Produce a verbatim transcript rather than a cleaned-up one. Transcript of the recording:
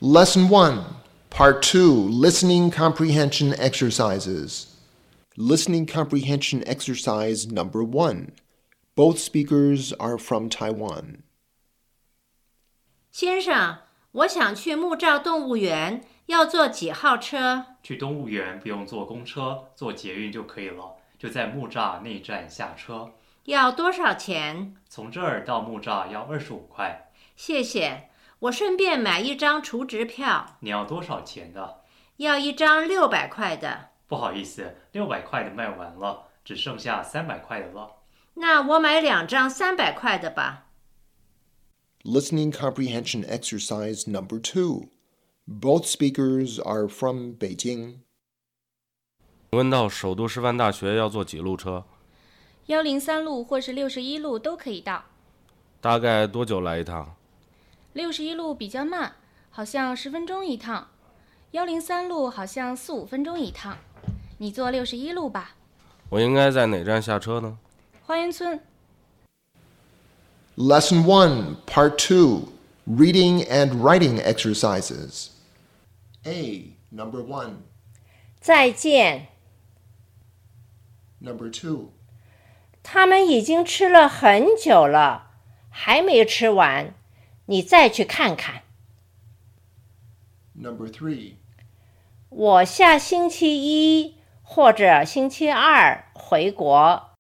Lesson one, Part two, Listening Comprehension Exercises. Listening Comprehension Exercise Number one. Both speakers are from Taiwan. 先生，我想去木栅动物园，要坐几号车？ 去动物园不用坐公车，坐捷运就可以了，就在木栅内站下车。 要多少钱？ 从这儿到木栅要二十五块。 谢谢，我顺便买一张储值票。 你要多少钱的？ 要一张六百块的。 不好意思，六百块的卖完了，只剩下三百块的了。 那我买两张三百块的吧。 Listening Comprehension Exercise Number two. Both speakers are from Beijing. 请问到首都师范大学要坐几路车？ 一零三路或是六十一路都可以到。 大概多久来一趟？ 六十一路比较慢，好像十分钟一趟。一零三路好像四五分钟一趟。你坐六十一路吧。 我应该在哪站下车呢？ 花园村。 Lesson one, Part two, Reading and Writing Exercises. A. Number one. 再见。 Number two. 他们已经吃了很久了，还没吃完，你再去看看。 Number three. 我下星期一或者星期二回国。